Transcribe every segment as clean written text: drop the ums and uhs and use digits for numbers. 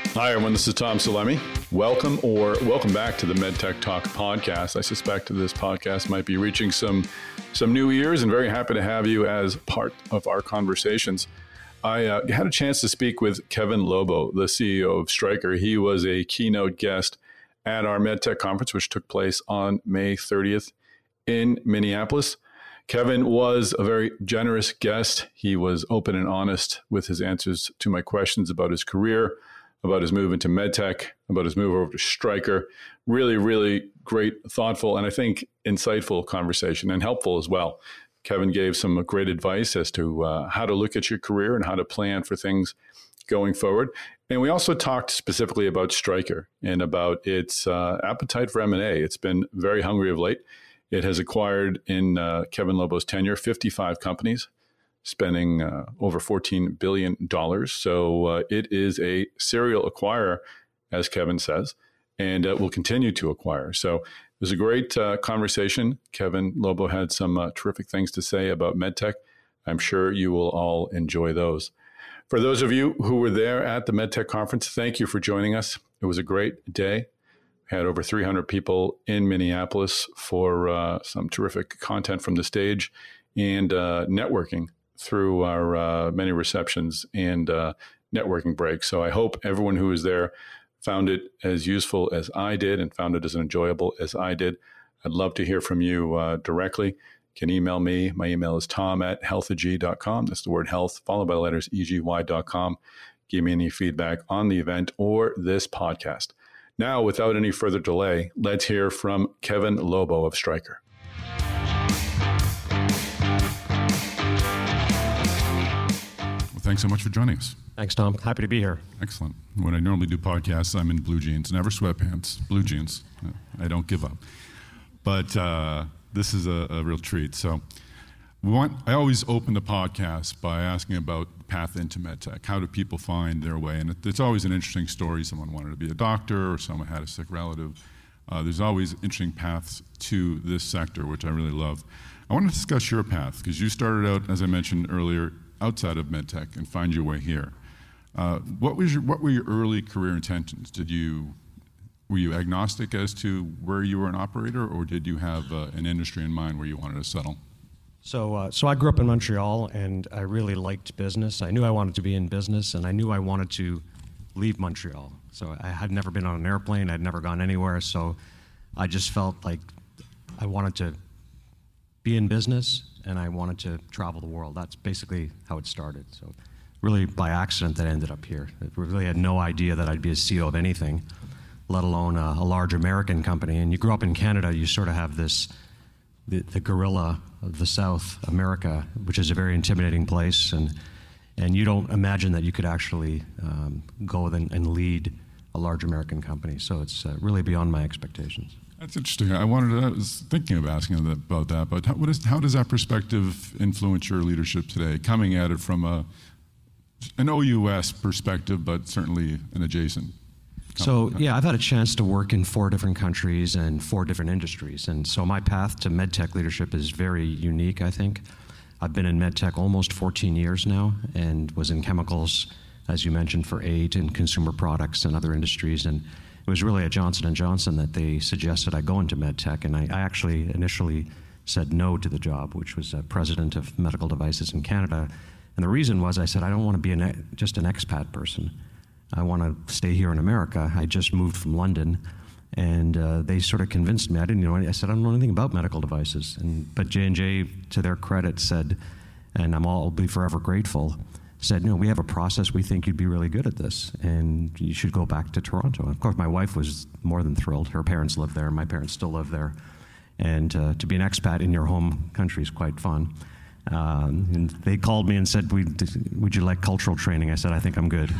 Hi, everyone. This is Tom Salemi. Welcome back to the MedTech Talk podcast. I suspect this podcast might be reaching some new ears, and very happy to have you as part of our conversations. I had a chance to speak with Kevin Lobo, the CEO of Stryker. He was a keynote guest at our MedTech conference, which took place on May 30th in Minneapolis. Kevin was a very generous guest. He was open and honest with his answers to my questions about his career, about his move into MedTech, about his move over to Stryker. Really, really great, thoughtful, and I think insightful conversation, and helpful as well. Kevin gave some great advice as to how to look at your career and how to plan for things going forward. And we also talked specifically about Stryker and about its appetite for M&A. It's been very hungry of late. It has acquired, in Kevin Lobo's tenure, 55 companies, spending over $14 billion. So it is a serial acquirer, as Kevin says, and will continue to acquire. So it was a great conversation. Kevin Lobo had some terrific things to say about MedTech. I'm sure you will all enjoy those. For those of you who were there at the MedTech conference, thank you for joining us. It was a great day. We had over 300 people in Minneapolis for some terrific content from the stage and networking through our many receptions and networking breaks. So I hope everyone who was there found it as useful as I did and found it as enjoyable as I did. I'd love to hear from you directly. You can email me. My email is tom@healthag.com. That's the word health, followed by the letters EGY.com. Give me any feedback on the event or this podcast. Now, without any further delay, let's hear from Kevin Lobo of Stryker. Thanks so much for joining us. Thanks, Tom. Happy to be here. Excellent. When I normally do podcasts, I'm in blue jeans, never sweatpants, blue jeans. I don't give up. But this is a real treat. So I always open the podcast by asking about the path into MedTech. How do people find their way? And it's always an interesting story. Someone wanted to be a doctor or someone had a sick relative. There's always interesting paths to this sector, which I really love. I want to discuss your path because you started out, as I mentioned earlier, outside of MedTech and find your way here. What were your early career intentions? Were you agnostic as to where you were an operator, or did you have an industry in mind where you wanted to settle? So I grew up in Montreal, and I really liked business. I knew I wanted to be in business, and I knew I wanted to leave Montreal. So I had never been on an airplane. I'd never gone anywhere. So I just felt like I wanted to be in business, and I wanted to travel the world. That's basically how it started. So really by accident that I ended up here. I really had no idea that I'd be a CEO of anything, let alone a large American company. And you grew up in Canada, you sort of have this, the gorilla of the South America, which is a very intimidating place. And you don't imagine that you could actually go and lead a large American company. So it's really beyond my expectations. That's interesting. I was thinking of asking about that, but how does that perspective influence your leadership today, coming at it from an OUS perspective, but certainly an adjacent? So, yeah, I've had a chance to work in 4 different countries and 4 different industries. And so my path to MedTech leadership is very unique, I think. I've been in MedTech almost 14 years now and was in chemicals, as you mentioned, for 8, and consumer products and other industries. And it was really at Johnson & Johnson that they suggested I go into MedTech, and I actually initially said no to the job, which was president of medical devices in Canada. And the reason was I said, I don't want to be just an expat person. I want to stay here in America. I just moved from London, and they sort of convinced me. I didn't know anything. I said, I don't know anything about medical devices. But J&J, to their credit, said, and I'll be forever grateful, said, we have a process. We think you'd be really good at this, and you should go back to Toronto. And of course, my wife was more than thrilled. Her parents live there. My parents still live there. And to be an expat in your home country is quite fun. And they called me and said, would you like cultural training? I said, I think I'm good.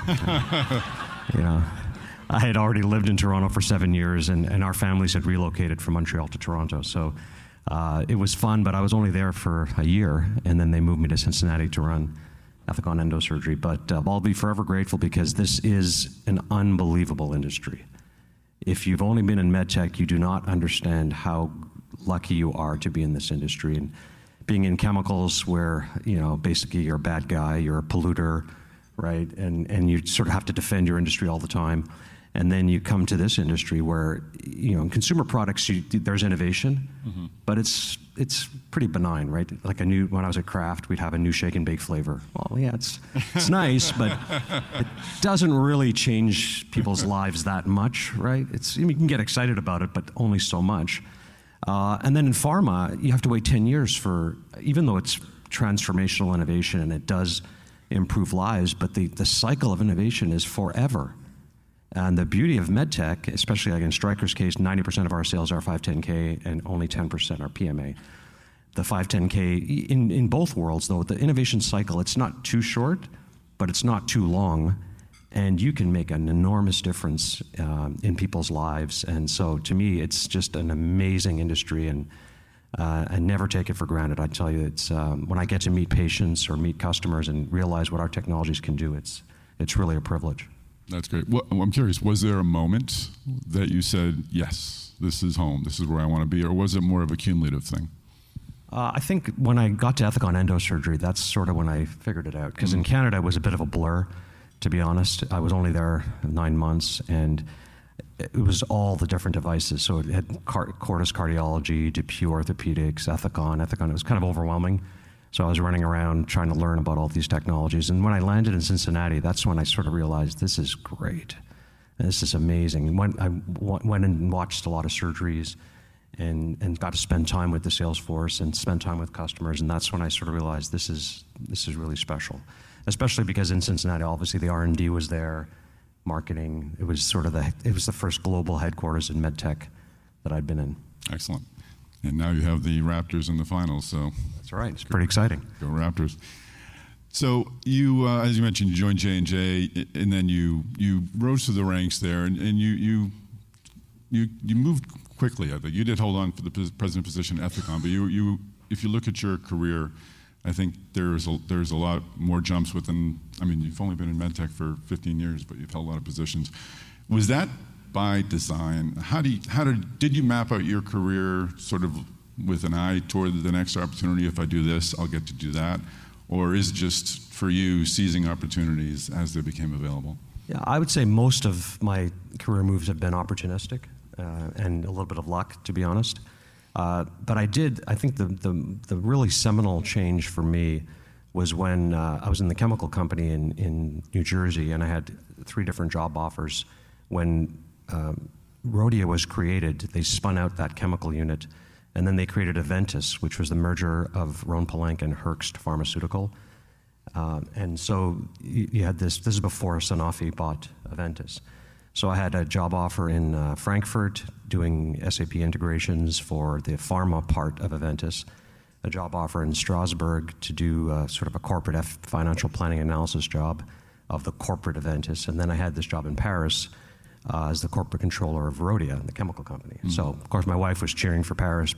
I had already lived in Toronto for 7 years, and our families had relocated from Montreal to Toronto. So it was fun, but I was only there for a year, and then they moved me to Cincinnati to run Ethicon Endosurgery. But I'll be forever grateful because this is an unbelievable industry. If you've only been in medtech, you do not understand how lucky you are to be in this industry. And being in chemicals where, basically you're a bad guy, you're a polluter, right? And you sort of have to defend your industry all the time. And then you come to this industry where, in consumer products, there's innovation, but it's pretty benign, right? Like when I was at Kraft, we'd have a new shake and bake flavor. Well, yeah, it's nice, but it doesn't really change people's lives that much, right? You can get excited about it, but only so much. And then in pharma, you have to wait 10 years even though it's transformational innovation and it does improve lives, but the cycle of innovation is forever. And the beauty of medtech, especially like in Stryker's case, 90% of our sales are 510K and only 10% are PMA. The 510K, in both worlds though, the innovation cycle, it's not too short, but it's not too long. And you can make an enormous difference in people's lives. And so to me, it's just an amazing industry, and I never take it for granted. I tell you, it's when I get to meet patients or meet customers and realize what our technologies can do, it's really a privilege. That's great. Well, I'm curious, was there a moment that you said, yes, this is home, this is where I want to be, or was it more of a cumulative thing? I think when I got to Ethicon Endosurgery, that's sort of when I figured it out. Because in Canada, it was a bit of a blur, to be honest. I was only there 9 months, and it was all the different devices. So it had Cordis Cardiology, DePuy Orthopedics, Ethicon. It was kind of overwhelming. So I was running around trying to learn about all these technologies. And when I landed in Cincinnati, that's when I sort of realized this is great. This is amazing. I went and watched a lot of surgeries and got to spend time with the sales force and spend time with customers. And that's when I sort of realized this is really special, especially because in Cincinnati, obviously the R&D was there, marketing. It was the first global headquarters in medtech that I'd been in. Excellent. And now you have the Raptors in the finals, so that's right. It's pretty exciting. Go Raptors! So you, as you mentioned, you joined J&J, and then you rose through the ranks there, and you moved quickly. I think you did hold on for the president position at Ethicon, but you if you look at your career, I think there's a lot more jumps within. I mean, you've only been in medtech for 15 years, but you've held a lot of positions. Was that by design? Did you map out your career sort of with an eye toward the next opportunity? If I do this, I'll get to do that, or is it just for you seizing opportunities as they became available? Yeah, I would say most of my career moves have been opportunistic and a little bit of luck, to be honest. But I think the really seminal change for me was when I was in the chemical company in New Jersey, and I had 3 different job offers. When Rhodia was created, they spun out that chemical unit, and then they created Aventis, which was the merger of Rhone-Poulenc and Herbst Pharmaceutical. And so you had this is before Sanofi bought Aventis. So I had a job offer in Frankfurt doing SAP integrations for the pharma part of Aventis, a job offer in Strasbourg to do sort of a corporate financial planning analysis job of the corporate Aventis. And then I had this job in Paris as the corporate controller of Rhodia, the chemical company. Mm-hmm. So, of course, my wife was cheering for Paris,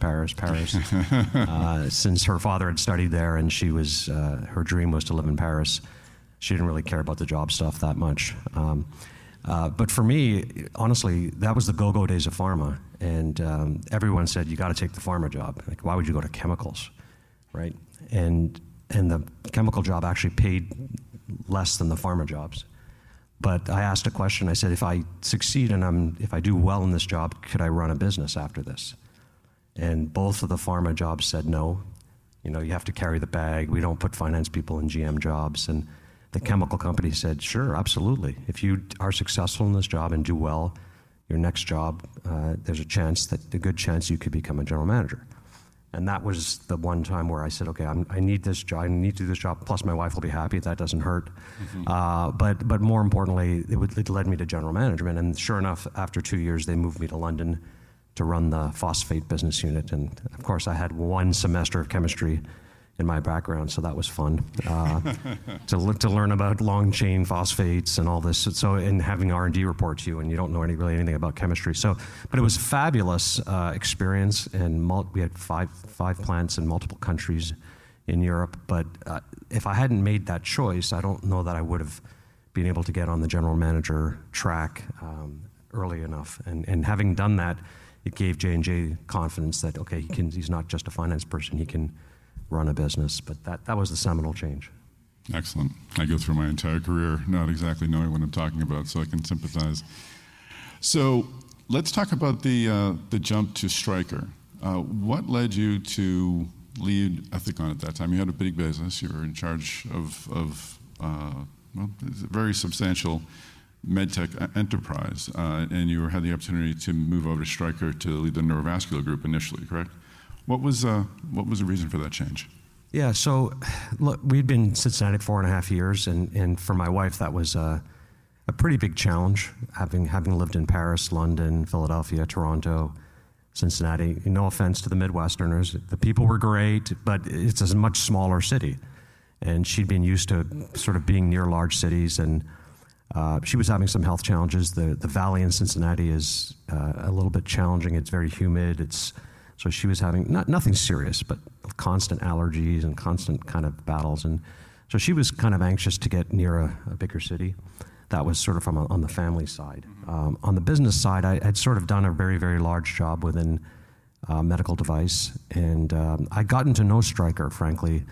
since her father had studied there and she was, her dream was to live in Paris. She didn't really care about the job stuff that much. But for me, honestly, that was the go-go days of pharma. And everyone said, you got to take the pharma job. Like, why would you go to chemicals, right? And the chemical job actually paid less than the pharma jobs. But I asked a question. I said, if I succeed and if I do well in this job, could I run a business after this? And both of the pharma jobs said no. You have to carry the bag. We don't put finance people in GM jobs. And the chemical company said, sure, absolutely. If you are successful in this job and do well, your next job, there's a good chance you could become a general manager. And that was the one time where I said, okay, I need this job. I need to do this job. Plus, my wife will be happy. That doesn't hurt. Mm-hmm. But more importantly, it led me to general management. And sure enough, after 2 years, they moved me to London to run the phosphate business unit. And of course, I had 1 semester of chemistry in my background, so that was fun to learn about long chain phosphates and all this. So, and having R&D report to you, and you don't know really anything about chemistry. So, but it was a fabulous experience, and we had five plants in multiple countries in Europe. But if I hadn't made that choice, I don't know that I would have been able to get on the general manager track early enough. And having done that, it gave J&J confidence that he's not just a finance person; he can run a business. But that was the seminal change. Excellent. I go through my entire career not exactly knowing what I'm talking about, so I can sympathize. So let's talk about the jump to Stryker. What led you to lead Ethicon at that time? You had a big business. You were in charge of a very substantial medtech enterprise, and you had the opportunity to move over to Stryker to lead the neurovascular group initially, correct? What was the reason for that change? Yeah, so look, we'd been in Cincinnati 4.5 years, and for my wife, that was a pretty big challenge, having lived in Paris, London, Philadelphia, Toronto, Cincinnati. No offense to the Midwesterners. The people were great, but it's a much smaller city. And she'd been used to sort of being near large cities, and she was having some health challenges. The valley in Cincinnati is a little bit challenging. It's very humid. So she was having nothing serious, but constant allergies and constant kind of battles. And so she was kind of anxious to get near a bigger city. That was sort of on the family side. On the business side, I'd sort of done a very, very large job within medical device. And I'd gotten to know Stryker, frankly,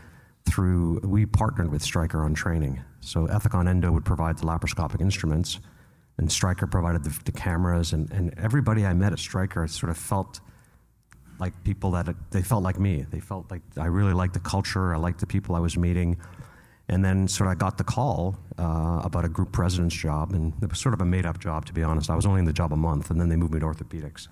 we partnered with Stryker on training. So Ethicon Endo would provide the laparoscopic instruments, and Stryker provided the cameras. And everybody I met at Stryker sort of felt like people they felt like me. They felt like I really liked the culture. I liked the people I was meeting. And then sort of I got the call about a group president's job, and it was sort of a made-up job, to be honest. I was only in the job a month, and then they moved me to orthopedics.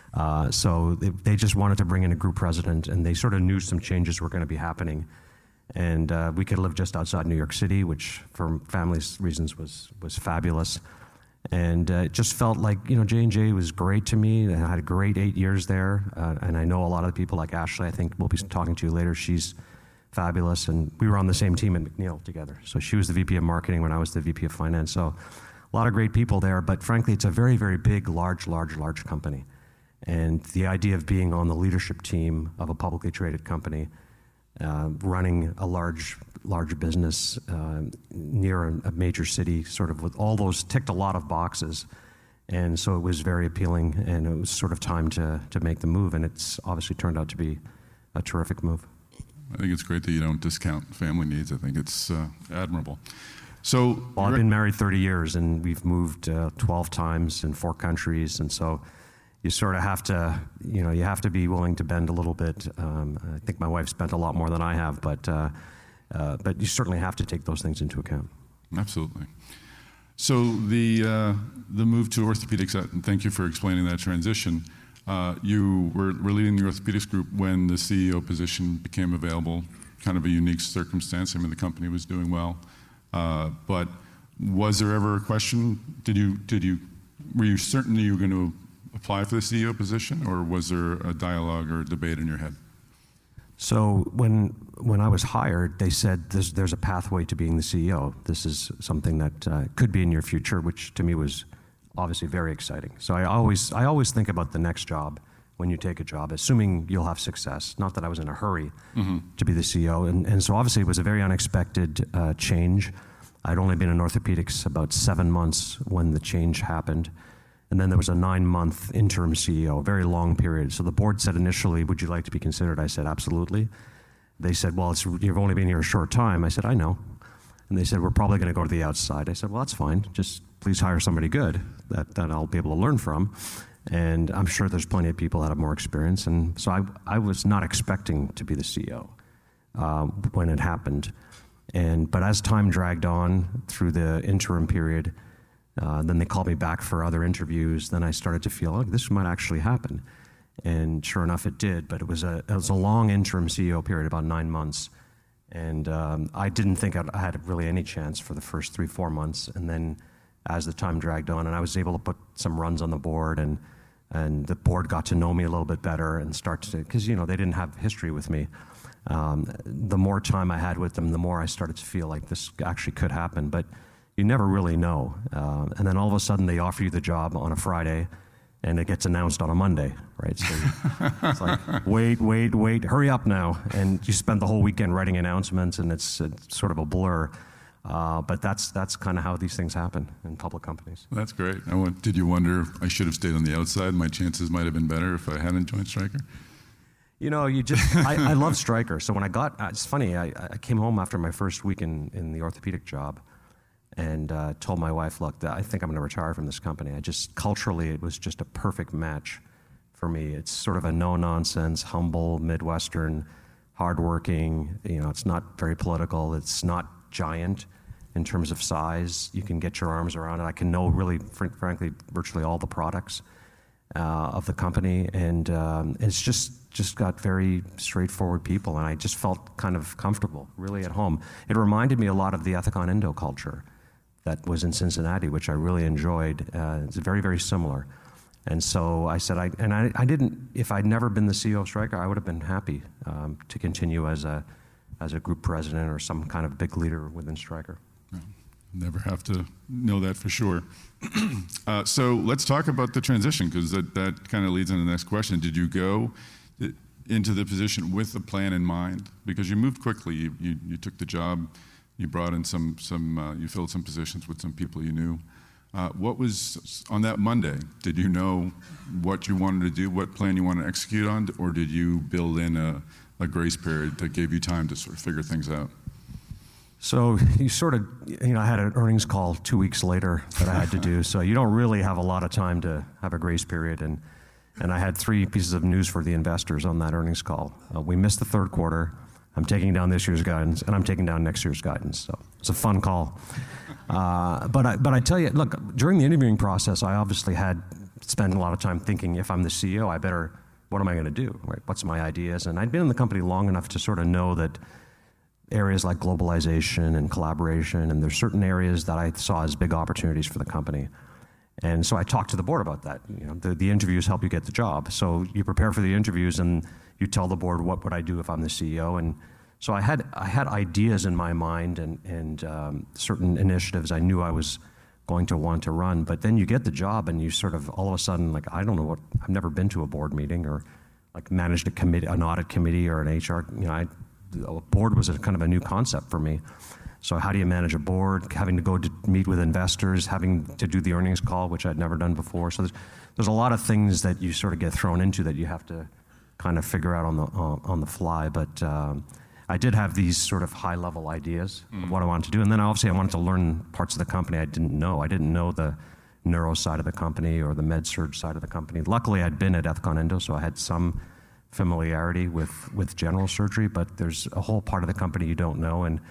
So they just wanted to bring in a group president, and they sort of knew some changes were going to be happening. And we could live just outside New York City, which for family reasons was fabulous. And it just felt like, J&J was great to me. I had a great 8 years there. And I know a lot of the people like Ashley, I think we'll be talking to you later. She's fabulous. And we were on the same team at McNeil together. So she was the VP of marketing when I was the VP of finance. So a lot of great people there. But frankly, it's a very, very big, large company. And the idea of being on the leadership team of a publicly traded company, running a large business near a major city, sort of with all those ticked a lot of boxes. And so it was very appealing, and it was sort of time to make the move, and it's obviously turned out to be a terrific move. I think it's great that you don't discount family needs. I think it's admirable. So, well, I've been married 30 years, and we've moved 12 times in 4 countries, and so you sort of have to, you have to be willing to bend a little bit. I think my wife spent a lot more than I have, but you certainly have to take those things into account. Absolutely. So the move to orthopedics, and thank you for explaining that transition. You were leading the orthopedics group when the CEO position became available, kind of a unique circumstance. I mean, the company was doing well. But was there ever a question? Were you certain that you were going to apply for the CEO position, or was there a dialogue or a debate in your head? So when I was hired, they said there's a pathway to being the CEO. This is something that could be in your future, which to me was obviously very exciting. So I always think about the next job when you take a job, assuming you'll have success. Not that I was in a hurry to be the CEO. And so obviously it was a very unexpected change. I'd only been in orthopedics about 7 months when the change happened. And then there was a 9-month interim CEO, a very long period. So the board said initially, would you like to be considered? I said, absolutely. They said, well, you've only been here a short time. I said, I know. And they said, we're probably going to go to the outside. I said, well, that's fine. Just please hire somebody good that I'll be able to learn from. And I'm sure there's plenty of people that have more experience. And so I was not expecting to be the CEO when it happened. But as time dragged on through the interim period, then they called me back for other interviews. Then I started to feel, this might actually happen. And sure enough, it did. But it was a long interim CEO period, about 9 months. And I didn't think I had really any chance for the first 3-4 months. And then as the time dragged on, and I was able to put some runs on the board, and the board got to know me a little bit better and because they didn't have history with me. The more time I had with them, the more I started to feel like this actually could happen. But you never really know. And then all of a sudden they offer you the job on a Friday, and it gets announced on a Monday, right? So it's like, wait, hurry up now. And you spend the whole weekend writing announcements, and it's sort of a blur. But that's kind of how these things happen in public companies. That's great. Did you wonder if I should have stayed on the outside? My chances might have been better if I hadn't joined Stryker? I love Stryker. So when it's funny, I came home after my first week in the orthopedic job and told my wife, look, I think I'm going to retire from this company. Culturally, it was just a perfect match for me. It's sort of a no-nonsense, humble, Midwestern, hardworking. It's not very political. It's not giant in terms of size. You can get your arms around it. I can know really, frankly, virtually all the products of the company, and it's just got very straightforward people, and I just felt kind of comfortable, really at home. It reminded me a lot of the Ethicon Endo culture that was in Cincinnati, which I really enjoyed. It's very, very similar. And so I said, I didn't, if I'd never been the CEO of Stryker, I would have been happy to continue as a group president or some kind of big leader within Stryker. Never have to know that for sure. So let's talk about the transition, because that kind of leads into the next question. Did you go into the position with a plan in mind? Because you moved quickly. You took the job. You brought in you filled some positions with some people you knew. What was on that Monday? Did you know what you wanted to do, what plan you wanted to execute on, or did you build in a grace period that gave you time to sort of figure things out? So I had an earnings call 2 weeks later that I had to do. So you don't really have a lot of time to have a grace period. And I had 3 pieces of news for the investors on that earnings call. We missed the third quarter. I'm taking down this year's guidance, and I'm taking down next year's guidance. So it's a fun call. But I tell you, look, during the interviewing process, I obviously had spent a lot of time thinking, if I'm the CEO, what am I going to do? Right? What's my ideas? And I'd been in the company long enough to sort of know that areas like globalization and collaboration, and there's certain areas that I saw as big opportunities for the company. And so I talked to the board about that. The interviews help you get the job. So you prepare for the interviews and you tell the board, what would I do if I'm the CEO? And so I had ideas in my mind and certain initiatives I knew I was going to want to run. But then you get the job and you sort of all of a sudden, like, I don't know I've never been to a board meeting or like managed an audit committee or an HR. A board was a kind of a new concept for me. So how do you manage a board, having to go to meet with investors, having to do the earnings call, which I'd never done before. So there's a lot of things that you sort of get thrown into that you have to kind of figure out on the fly. But I did have these sort of high-level ideas of what I wanted to do. And then obviously I wanted to learn parts of the company I didn't know. I didn't know the neuro side of the company or the med-surg side of the company. Luckily, I'd been at Ethicon Endo, so I had some familiarity with general surgery, but there's a whole part of the company you don't know, and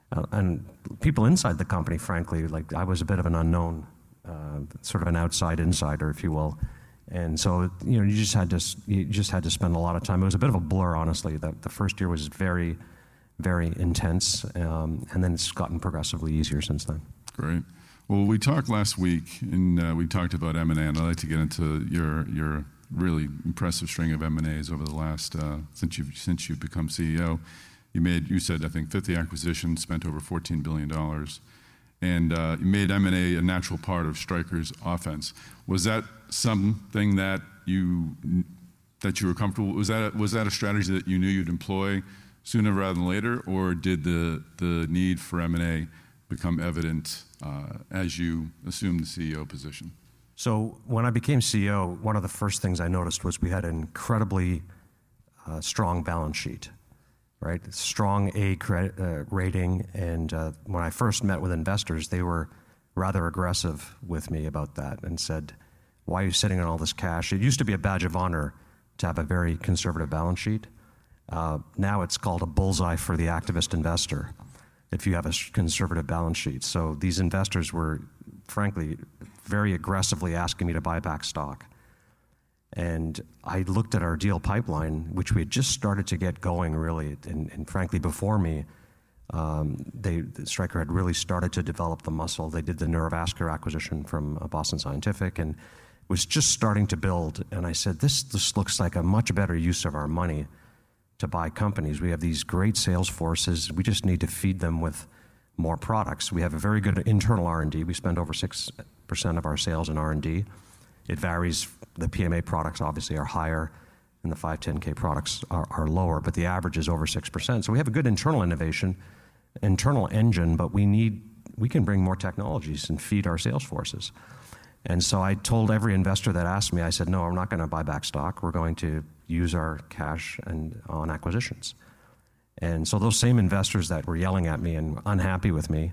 people inside the company, frankly, like I was a bit of an unknown, sort of an outside insider, if you will, and so you just had to spend a lot of time. It was a bit of a blur, honestly. The first year was very, very intense, and then it's gotten progressively easier since then. Great. Well, we talked last week, and we talked about M&A, and I'd like to get into your really impressive string of M&As over the last since you've become CEO. You said I think 50 acquisitions, spent over $14 billion, and you made M&A a natural part of Stryker's offense. Was that something that you were comfortable? Was that a strategy that you knew you'd employ sooner rather than later, or did the need for M&A become evident as you assumed the CEO position? So when I became CEO, one of the first things I noticed was we had an incredibly strong balance sheet, right? Strong A credit rating. And when I first met with investors, they were rather aggressive with me about that and said, why are you sitting on all this cash? It used to be a badge of honor to have a very conservative balance sheet. Now it's called a bullseye for the activist investor if you have a conservative balance sheet. So these investors were, frankly, very aggressively asking me to buy back stock. And I looked at our deal pipeline, which we had just started to get going, really. And frankly, before me, Stryker had really started to develop the muscle. They did the neurovascular acquisition from Boston Scientific and was just starting to build. And I said, this looks like a much better use of our money to buy companies. We have these great sales forces. We just need to feed them with more products. We have a very good internal R&D. We spend over 6% of our sales in R&D. It varies. The PMA products obviously are higher, and the 510K products are lower, but the average is over 6%. So we have a good internal innovation, internal engine, but we can bring more technologies and feed our sales forces. And so I told every investor that asked me, I said, no, we're not going to buy back stock. We're going to use our cash on acquisitions. And so those same investors that were yelling at me and unhappy with me,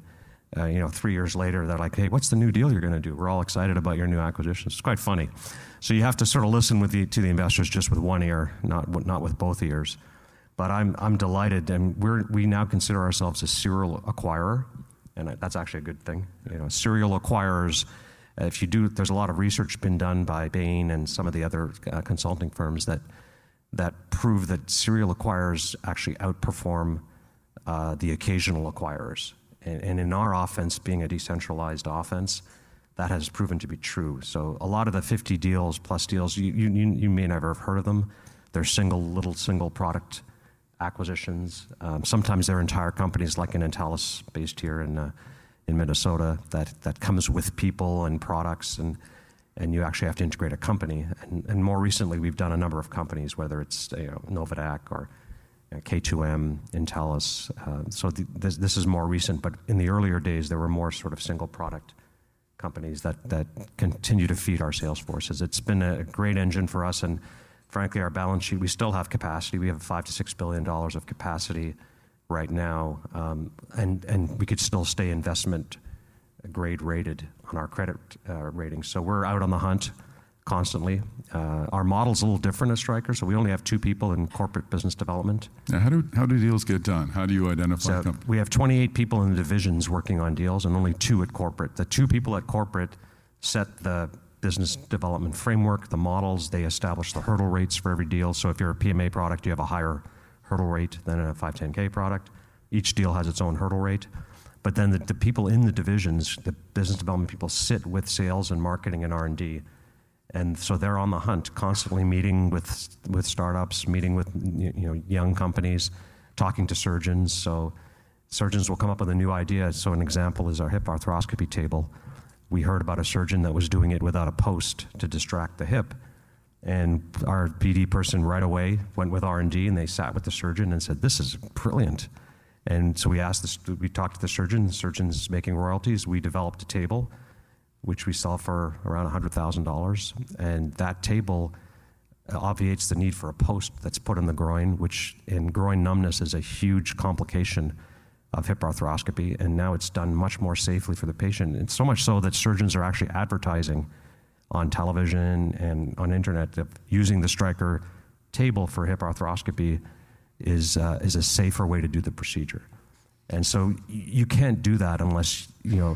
3 years later, they're like, hey, what's the new deal you're going to do? We're all excited about your new acquisitions. It's quite funny. So you have to sort of listen to the investors just with one ear, not with both ears. But I'm delighted, and we now consider ourselves a serial acquirer, and that's actually a good thing. Serial acquirers, if you do, there's a lot of research been done by Bain and some of the other consulting firms that prove that serial acquirers actually outperform the occasional acquirers. And in our offense, being a decentralized offense, that has proven to be true. So a lot of the 50 deals plus deals, you may never have heard of them. They're single product acquisitions. Sometimes they're entire companies, like an Intellis based here in Minnesota, that comes with people and products, and you actually have to integrate a company. And more recently, we've done a number of companies, whether it's Novadac or K2M, Intellis. So this is more recent, but in the earlier days, there were more sort of single product companies that continue to feed our sales forces. It's been a great engine for us, and frankly, our balance sheet, we still have capacity. We have $5 to $6 billion of capacity right now, and we could still stay investment grade rated on our credit rating. So we're out on the hunt constantly. Our model's a little different at Stryker, so we only have 2 people in corporate business development. Now, how do deals get done? How do you identify companies? We have 28 people in the divisions working on deals, and only 2 at corporate. The 2 people at corporate set the business development framework, the models. They establish the hurdle rates for every deal. So if you're a PMA product, you have a higher hurdle rate than a 510K product. Each deal has its own hurdle rate. But then the people in the divisions, the business development people, sit with sales and marketing and R&D. And so they're on the hunt, constantly meeting with startups, meeting with young companies, talking to surgeons. So surgeons will come up with a new idea. So an example is our hip arthroscopy table. We heard about a surgeon that was doing it without a post to distract the hip. And our BD person right away went with R&D, and they sat with the surgeon and said, this is brilliant. And so we talked to the surgeon's making royalties. We developed a table, which we sell for around $100,000. And that table obviates the need for a post that's put in the groin, which in groin numbness is a huge complication of hip arthroscopy. And now it's done much more safely for the patient. It's so much so that surgeons are actually advertising on television and on internet that using the Stryker table for hip arthroscopy is a safer way to do the procedure. And so you can't do that unless,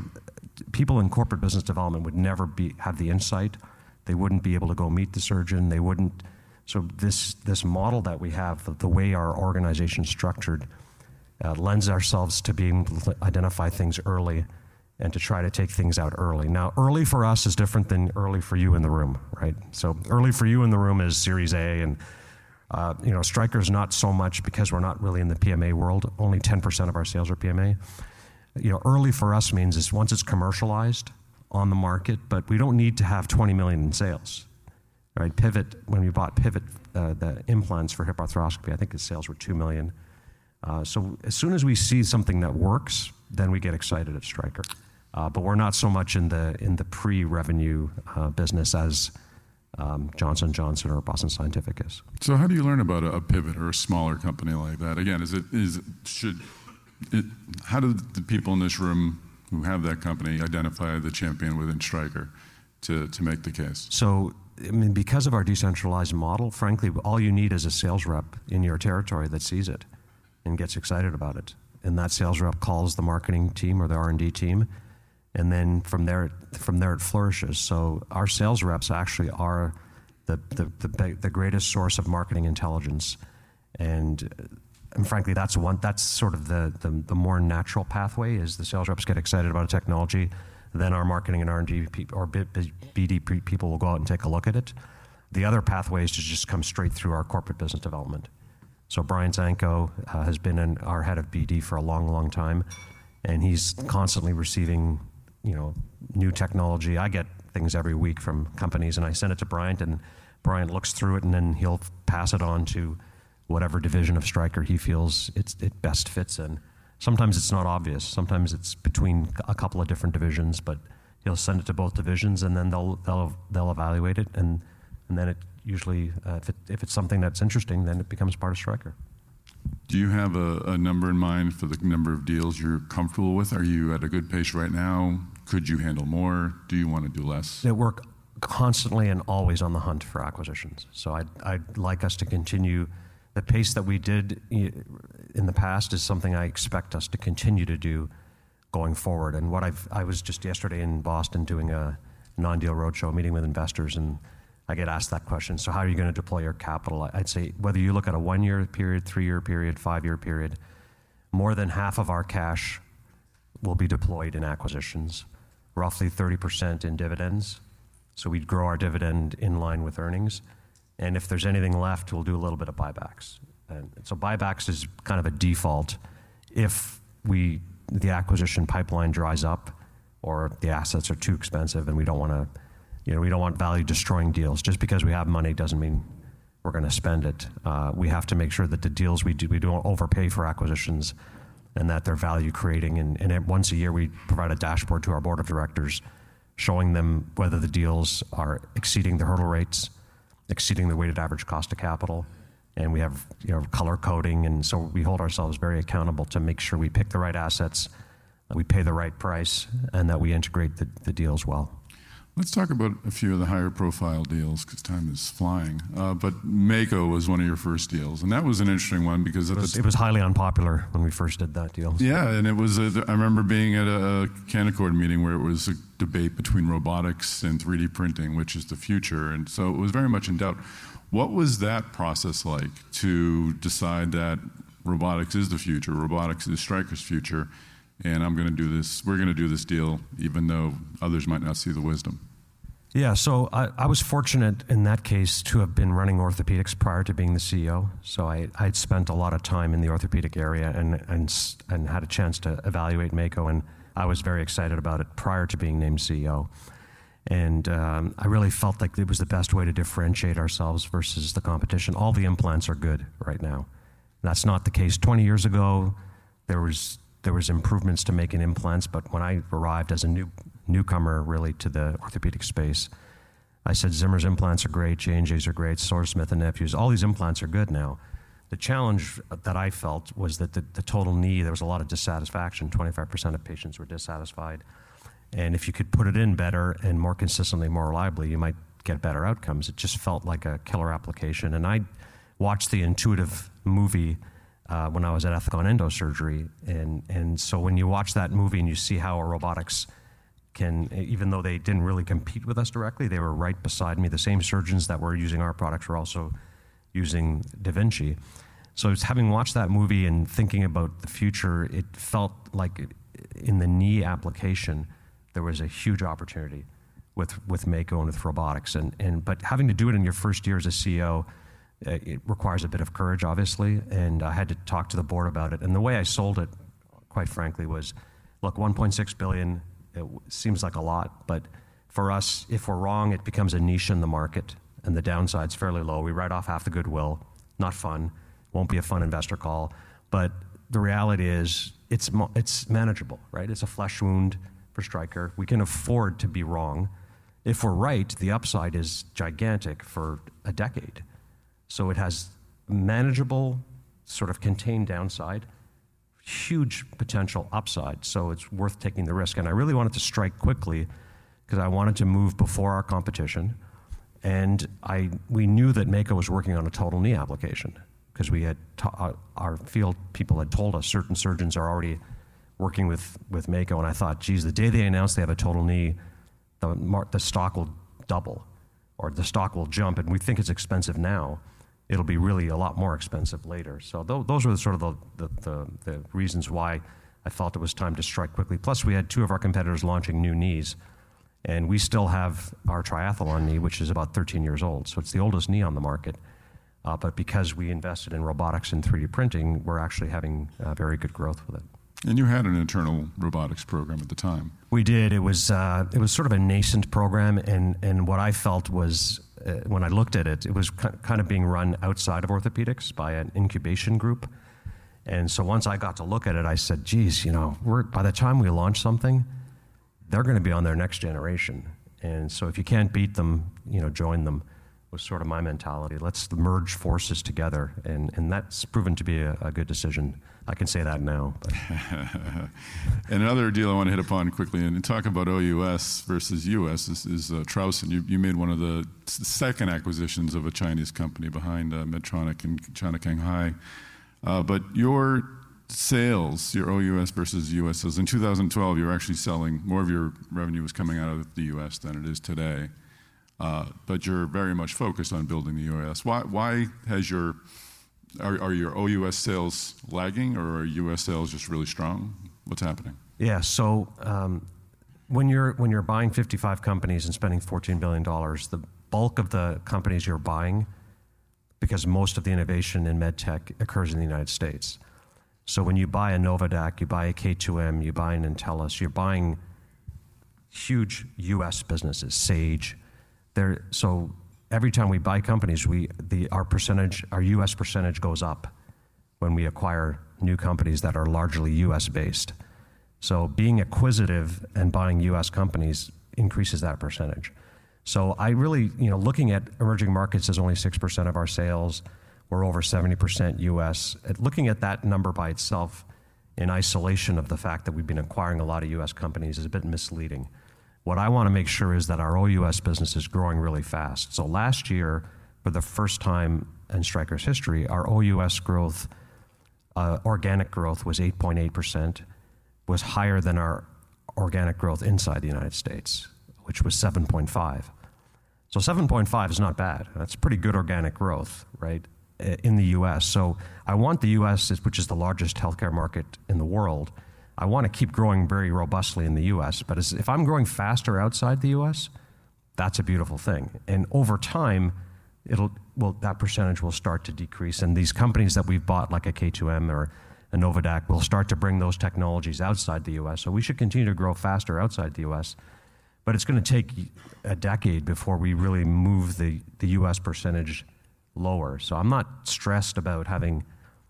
people in corporate business development would never have the insight. They wouldn't be able to go meet the surgeon. They wouldn't. So this model that we have, the way our organization's structured, lends ourselves to being able to identify things early and to try to take things out early. Now, early for us is different than early for you in the room, right? So early for you in the room is Series A, and Stryker's not so much, because we're not really in the PMA world. Only 10% of our sales are PMA. Early for us means is once it's commercialized on the market, but we don't need to have 20 million in sales, right? Pivot, when we bought Pivot, the implants for hip arthroscopy, I think the sales were 2 million. So as soon as we see something that works, then we get excited at Stryker. But we're not so much in the pre-revenue business as Johnson & Johnson or Boston Scientific is. So how do you learn about a Pivot or a smaller company like that? Again, how do the people in this room who have that company identify the champion within Stryker to make the case? So, because of our decentralized model, frankly, all you need is a sales rep in your territory that sees it and gets excited about it. And that sales rep calls the marketing team or the R&D team, and then from there it flourishes. So our sales reps actually are the greatest source of marketing intelligence, and frankly, that's sort of the more natural pathway. Is the sales reps get excited about a technology, then our marketing and R&D or BD people will go out and take a look at it. The other pathway is to just come straight through our corporate business development. So Brian Zanko has been our head of BD for a long, long time, and he's constantly receiving new technology. I get things every week from companies, and I send it to Brian, and Brian looks through it, and then he'll pass it on to whatever division of Stryker he feels it best fits in. Sometimes it's not obvious. Sometimes it's between a couple of different divisions, but he'll send it to both divisions, and then they'll evaluate it, and then it usually, if it's something that's interesting, then it becomes part of Stryker. Do you have a number in mind for the number of deals you're comfortable with? Are you at a good pace right now? Could you handle more? Do you want to do less? We're constantly and always on the hunt for acquisitions. So I'd like us to continue. The pace that we did in the past is something I expect us to continue to do going forward. And I was just yesterday in Boston doing a non-deal roadshow, meeting with investors, and I get asked that question. So how are you going to deploy your capital? I'd say whether you look at a 1-year period, 3-year period, 5-year period, more than half of our cash will be deployed in acquisitions, roughly 30% in dividends. So we'd grow our dividend in line with earnings. And if there's anything left, we'll do a little bit of buybacks. And so buybacks is kind of a default if the acquisition pipeline dries up or the assets are too expensive and we don't want value destroying deals. Just because we have money doesn't mean we're going to spend it. We have to make sure that the deals we don't overpay for acquisitions and that they're value creating. And once a year we provide a dashboard to our board of directors showing them whether the deals are exceeding the hurdle rates, exceeding the weighted average cost of capital. And we have color coding, and so we hold ourselves very accountable to make sure we pick the right assets, that we pay the right price, and that we integrate the deals well. Let's talk about a few of the higher profile deals because time is flying. But Mako was one of your first deals, and that was an interesting one because it was highly unpopular when we first did that deal. Yeah, and it was. I remember being at a Canaccord meeting where it was a debate between robotics and 3D printing, which is the future, and so it was very much in doubt. What was that process like to decide that robotics is the future, robotics is Stryker's future, and we're going to do this deal, even though others might not see the wisdom? Yeah, so I was fortunate in that case to have been running orthopedics prior to being the CEO. So I'd spent a lot of time in the orthopedic area and had a chance to evaluate Mako, and I was very excited about it prior to being named CEO. And I really felt like it was the best way to differentiate ourselves versus the competition. All the implants are good right now. That's not the case. 20 years ago, there was improvements to making implants, but when I arrived as a newcomer really to the orthopedic space, I said Zimmer's implants are great, J&J's are great, Smith & Nephew's, all these implants are good now. The challenge that I felt was that the total knee, there was a lot of dissatisfaction. 25% of patients were dissatisfied. And if you could put it in better and more consistently, more reliably, you might get better outcomes. It just felt like a killer application. And I watched the Intuitive movie when I was at Ethicon Endosurgery. And so when you watch that movie and you see how our robotics can, even though they didn't really compete with us directly, they were right beside me. The same surgeons that were using our products were also using Da Vinci. So it's having watched that movie and thinking about the future, it felt like in the knee application, there was a huge opportunity with Mako and with robotics. But having to do it in your first year as a CEO, it requires a bit of courage, obviously, and I had to talk to the board about it. And the way I sold it, quite frankly, was, look, $1.6 billion, it seems like a lot, but for us, if we're wrong, it becomes a niche in the market, and the downside's fairly low. We write off half the goodwill. Not fun. Won't be a fun investor call. But the reality is, it's manageable, right? It's a flesh wound for Stryker. We can afford to be wrong. If we're right, the upside is gigantic for a decade. So it has manageable, sort of contained downside, huge potential upside. So it's worth taking the risk. And I really wanted to strike quickly because I wanted to move before our competition. And we knew that Mako was working on a total knee application because we had our field people had told us certain surgeons are already working with Mako, and I thought, geez, the day they announce they have a total knee, the stock will double, or the stock will jump, and we think it's expensive now. It'll be really a lot more expensive later. So those were sort of the reasons why I felt it was time to strike quickly. Plus, we had two of our competitors launching new knees, and we still have our Triathlon knee, which is about 13 years old, so it's the oldest knee on the market. But because we invested in robotics and 3D printing, we're actually having very good growth with it. And you had an internal robotics program at the time. We did. It was sort of a nascent program, and what I felt was, when I looked at it, it was kind of being run outside of orthopedics by an incubation group. And so once I got to look at it, I said, geez, by the time we launch something, they're going to be on their next generation. And so if you can't beat them, join them, was sort of my mentality. Let's merge forces together, and that's proven to be a good decision. I can say that now. But. And another deal I want to hit upon quickly and talk about OUS versus US is Trauson. You made one of the second acquisitions of a Chinese company behind Medtronic and China Shanghai. But your sales, your OUS versus US sales, in 2012 you were actually selling, more of your revenue was coming out of the US than it is today. But you're very much focused on building the US. Why has are your OUS sales lagging, or are US sales just really strong? What's happening? Yeah, so when you're buying 55 companies and spending $14 billion, the bulk of the companies you're buying, because most of the innovation in medtech occurs in the United States. So when you buy a Novadac, you buy a K2M, you buy an Entellus, you're buying huge US businesses, Sage. So every time we buy companies, our US percentage goes up when we acquire new companies that are largely US based. So being acquisitive and buying US companies increases that percentage. So I really, looking at emerging markets as only 6% of our sales, we're over 70% US. Looking at that number by itself in isolation of the fact that we've been acquiring a lot of US companies is a bit misleading. What I want to make sure is that our OUS business is growing really fast. So last year, for the first time in Stryker's history, our OUS growth, organic growth was 8.8%, was higher than our organic growth inside the United States, which was 7.5. So 7.5 is not bad. That's pretty good organic growth, right, in the US. So I want the US, which is the largest healthcare market in the world, I want to keep growing very robustly in the US, but if I'm growing faster outside the US, that's a beautiful thing. And over time, that percentage will start to decrease, and these companies that we've bought, like a K2M or a Novadac, will start to bring those technologies outside the US. So we should continue to grow faster outside the US, but it's going to take a decade before we really move the US percentage lower. So I'm not stressed about having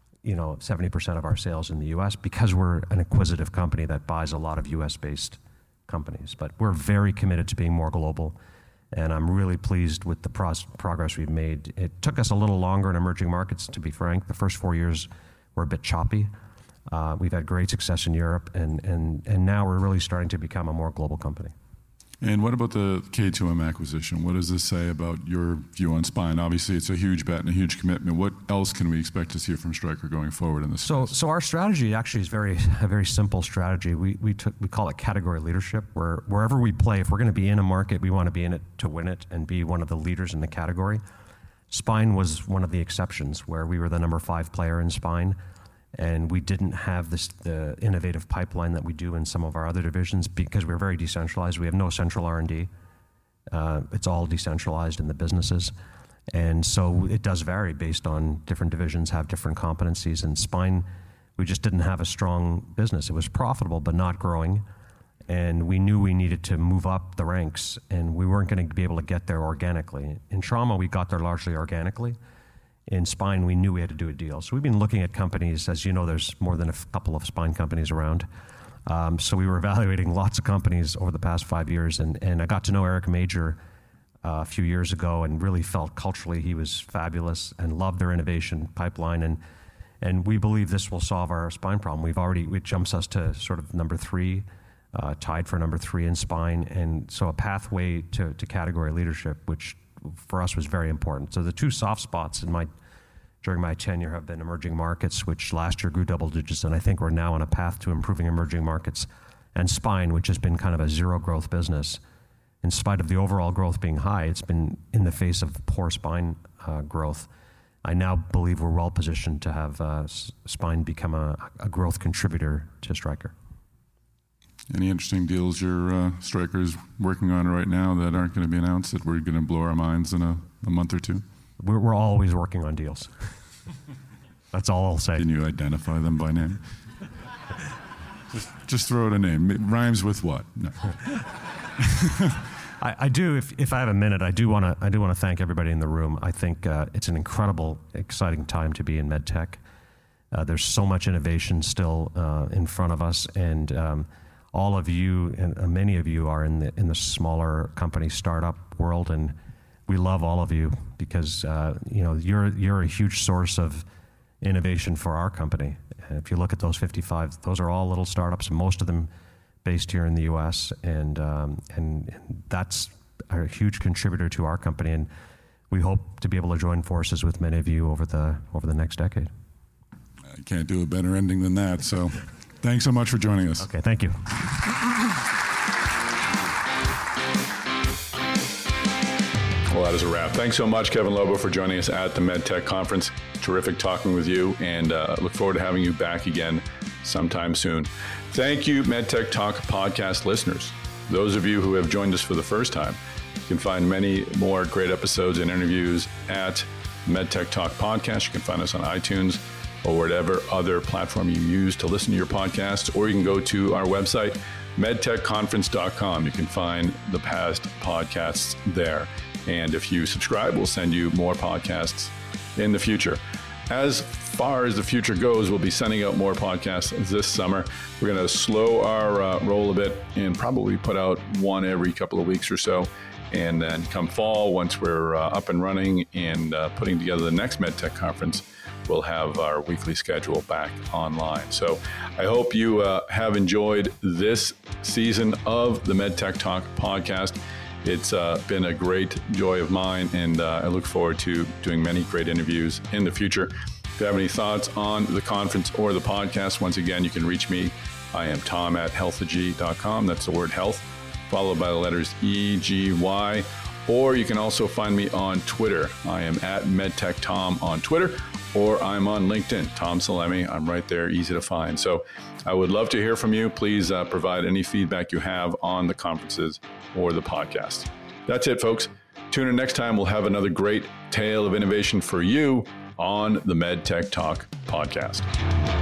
70% of our sales in the US because we're an acquisitive company that buys a lot of US-based companies. But we're very committed to being more global, and I'm really pleased with the progress we've made. It took us a little longer in emerging markets, to be frank. The first 4 years were a bit choppy. We've had great success in Europe, and now we're really starting to become a more global company. And what about the K2M acquisition? What does this say about your view on spine? Obviously, it's a huge bet and a huge commitment. What else can we expect to see from Stryker going forward in this space? So our strategy actually is a very simple strategy. We call it category leadership, where wherever we play, if we're going to be in a market, we want to be in it to win it and be one of the leaders in the category. Spine was one of the exceptions, where we were the number 5 player in spine, and we didn't have the innovative pipeline that we do in some of our other divisions because we're very decentralized. We have no central R&D. It's all decentralized in the businesses. And so it does vary based on different divisions have different competencies. In spine, we just didn't have a strong business. It was profitable, but not growing. And we knew we needed to move up the ranks, and we weren't going to be able to get there organically. In trauma, we got there largely organically. In spine, we knew we had to do a deal. So we've been looking at companies. As you know, there's more than a couple of spine companies around. So we were evaluating lots of companies over the past 5 years. And I got to know Eric Major a few years ago and really felt culturally he was fabulous and loved their innovation pipeline. And we believe this will solve our spine problem. It jumps us to sort of number 3, tied for number 3 in spine. And so a pathway to category leadership, which for us was very important. So the 2 soft spots during my tenure have been emerging markets, which last year grew double digits, and I think we're now on a path to improving emerging markets, and spine, which has been kind of a zero growth business. In spite of the overall growth being high, it's been in the face of poor spine growth. I now believe we're well positioned to have spine become a growth contributor to Stryker. Any interesting deals your Stryker is working on right now that aren't going to be announced, that we're going to blow our minds in a month or 2? We're always working on deals. That's all I'll say. Can you identify them by name? just throw out a name. It rhymes with what? No. I do. If I have a minute, I do want to thank everybody in the room. I think it's an incredible, exciting time to be in medtech. There's so much innovation still in front of us, and all of you and many of you are in the smaller company startup world, and we love all of you because you're a huge source of innovation for our company. And if you look at those 55, those are all little startups, and most of them based here in the U.S. And that's a huge contributor to our company. And we hope to be able to join forces with many of you over the next decade. I can't do a better ending than that. So, thanks so much for joining us. Okay, thank you. Well, that is a wrap. Thanks so much, Kevin Lobo, for joining us at the MedTech Conference. Terrific talking with you, and look forward to having you back again sometime soon. Thank you, MedTech Talk podcast listeners. Those of you who have joined us for the first time, you can find many more great episodes and interviews at MedTech Talk Podcast. You can find us on iTunes or whatever other platform you use to listen to your podcasts, or you can go to our website, medtechconference.com. You can find the past podcasts there. And if you subscribe, we'll send you more podcasts in the future. As far as the future goes, we'll be sending out more podcasts this summer. We're going to slow our roll a bit and probably put out one every couple of weeks or so. And then come fall, once we're up and running and putting together the next MedTech conference, we'll have our weekly schedule back online. So I hope you have enjoyed this season of the MedTech Talk podcast. It's been a great joy of mine, and I look forward to doing many great interviews in the future. If you have any thoughts on the conference or the podcast, once again, you can reach me. I am Tom at healthagy.com. That's the word health, followed by the letters EGY. Or you can also find me on Twitter. I am at MedTechTom on Twitter, or I'm on LinkedIn, Tom Salemi. I'm right there, easy to find. So I would love to hear from you. Please provide any feedback you have on the conferences or the podcast. That's it, folks. Tune in next time. We'll have another great tale of innovation for you on the MedTech Talk podcast.